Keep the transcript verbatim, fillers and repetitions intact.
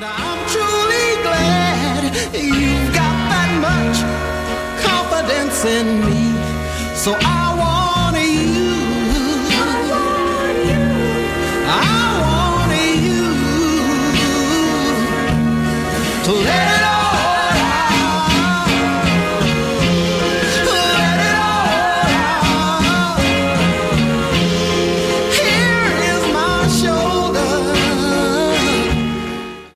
I'm truly glad you've got that much confidence in me. So I want you. I want you. I want you to let